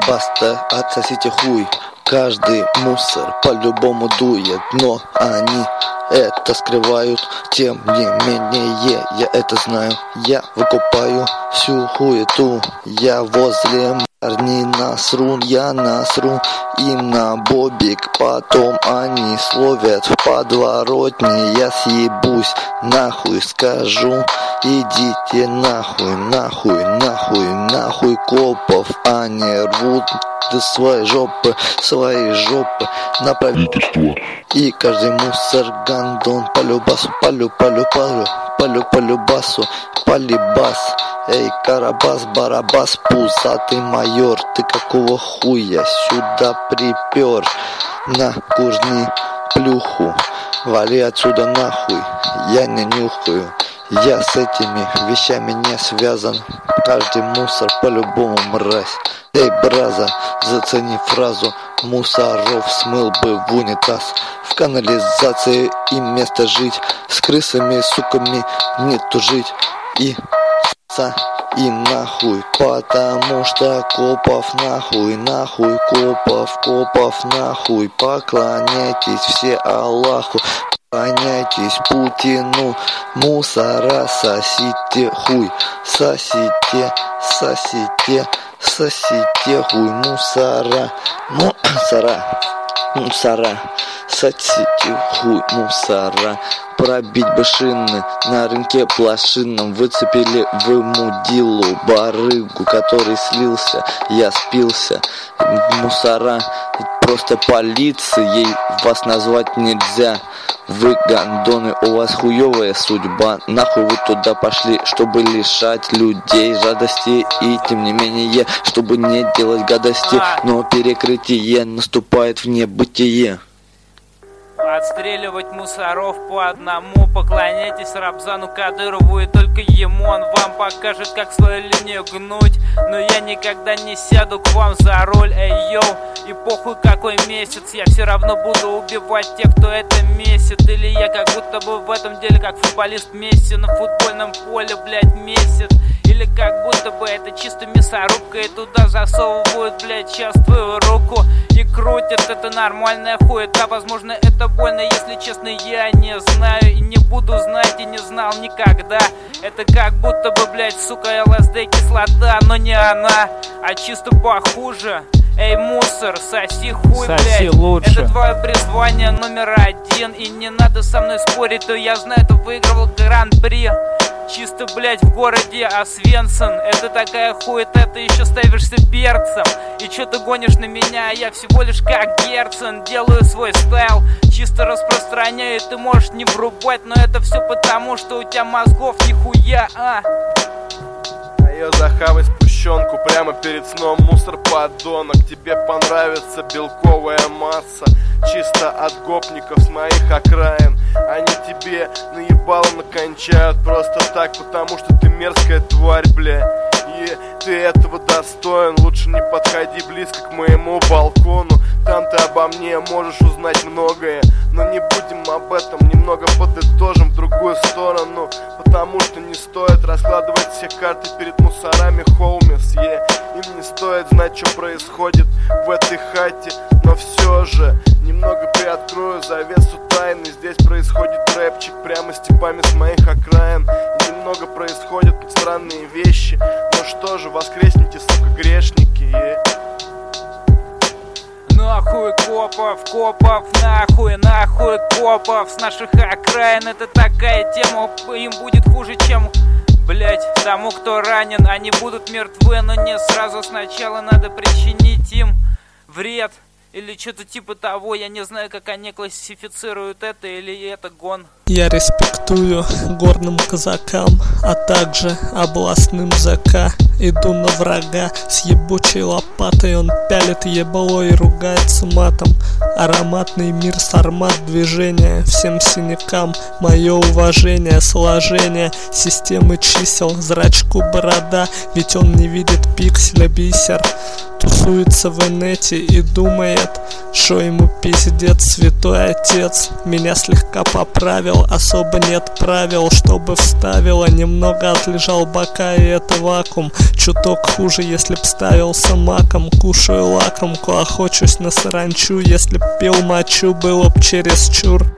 баста, отсосите хуй. Каждый мусор по-любому дует, но они это скрывают. Тем не менее, я это знаю. Я выкупаю всю хуету. Я возле парней насру, я насру им на бобик. Потом они словят в подворотне. Я съебусь, нахуй скажу. Идите нахуй, нахуй, нахуй, нахуй копов. Они рвут свои жопы на правительство. И каждый мусор гандон полюбасу, полюбасу, полибас. Эй, Карабас, Барабас, пузатый майор, ты какого хуя сюда припер? На, курни плюху, вали отсюда нахуй, я не нюхаю. Я с этими вещами не связан. Каждый мусор по-любому мразь. Эй, браза, зацени фразу. Мусоров смыл бы в унитаз. В канализации им место жить. С крысами, суками не тужить. И им нахуй, потому что копов нахуй, нахуй копов нахуй. Поклоняйтесь все Аллаху, поклоняйтесь Путину. Мусора сосите хуй, сосите хуй. Мусора, сосите хуй, мусора. Пробить бы шины на рынке блошином. Выцепили вы мудилу, барыгу, который слился. Я спился. Мусора, просто полицией вас назвать нельзя. Вы гандоны, у вас хуевая судьба. Нахуй вы туда пошли, чтобы лишать людей радости. И тем не менее, чтобы не делать гадости. Но перекрытие наступает в небытие. Отстреливать мусоров по одному. Поклоняйтесь Рабзану Кадырову, и только ему он вам покажет, как свою линию гнуть. Но я никогда не сяду к вам за руль, эй, йоу. И похуй какой месяц, я все равно буду убивать тех, кто это месяц. Или я как будто бы в этом деле как футболист Месси на футбольном поле, блять, месяц. Или как будто бы это чисто мясорубка, и туда засовывают, блядь, сейчас твою руку и крутят. Это нормальная хуета, возможно, это больно, если честно, я не знаю. И не буду знать, и не знал никогда. Это как будто бы, блядь, сука, ЛСД кислота, но не она, а чисто похуже. Эй, мусор, соси хуй, соси блядь, лучше. это твое призвание номер один. И не надо со мной спорить, то я знаю, ты выигрывал гран-при. Чисто, блядь, в городе Освенцим. Это такая хуета, ты еще ставишься перцем. И че ты гонишь на меня, я всего лишь как Герцен. Делаю свой стайл, чисто распространяю. Ты можешь не врубать, но это все потому, что у тебя мозгов нихуя, А я захавай сгущенку прямо перед сном. Мусор, подонок, тебе понравится белковая масса. Чисто от гопников с моих окраин. Они тебе наебало накончают просто так, потому что ты мерзкая тварь, бля. И ты этого достоин. Лучше не подходи близко к моему балкону. Там ты обо мне можешь узнать многое. Но не будем об этом, немного подытожим в другую сторону. Потому что не стоит раскладывать все карты перед мусорами, хоумис. Им не стоит знать, что происходит в этой хате. Но все же немного приоткрою завесу тайны. Здесь происходит рэпчик прямо степами с моих окраин. И немного происходят странные вещи. Ну что же, воскресните, сука, грешники. Нахуй копов, нахуй копов с наших окраин. Это такая тема, им будет хуже, чем, блять, тому, кто ранен. Они будут мертвы, но не сразу. Сначала надо причинить им вред или что-то типа того. Я не знаю, как они классифицируют это, или это гон. Я респектую горным казакам, а также областным ЗК. Иду на врага с ебучей лопатой. Он пялит ебло и ругается матом. Ароматный мир, сармат движения. Всем синякам мое уважение. Сложение системы чисел, зрачку борода. Ведь он не видит пикселя бисер. тусуется в инете и думает, что ему пиздец святой отец. Меня слегка поправил, особо нет правил, чтобы вставило. Немного отлежал бока, и это вакуум. Чуток хуже, если б ставился маком. Кушаю лакомку, охочусь на саранчу. Если б пил мочу, было б чересчур.